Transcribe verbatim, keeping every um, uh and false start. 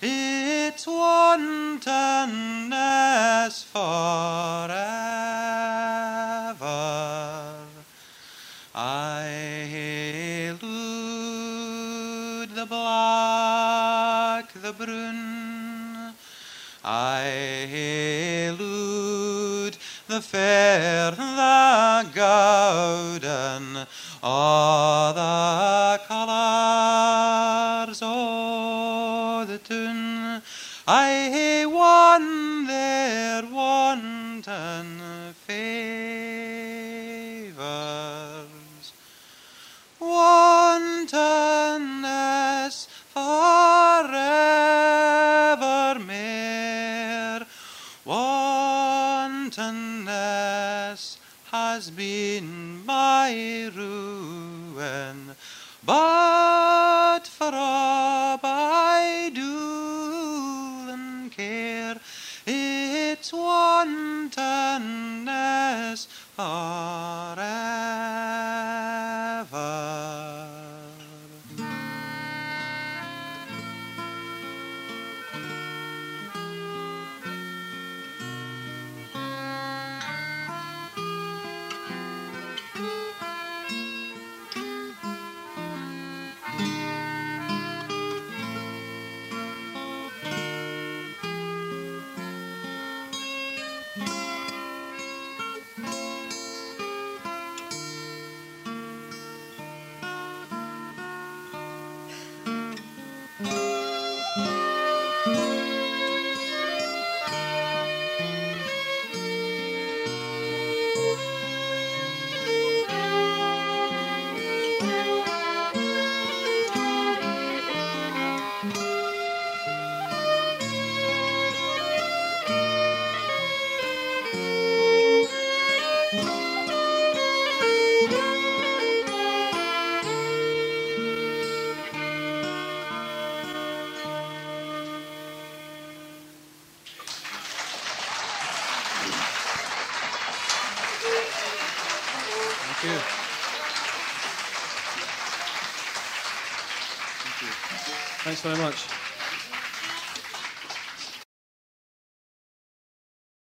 its wantonness forever. I elude the black, the brune, I elude the fair, the golden, all the colours o' the tune. I won their wanton favours. Wantonness forevermore. Wantonness has been my ruin, but for all I do and care, it's wantonness forever. Thank you. Thank you. Thanks very much.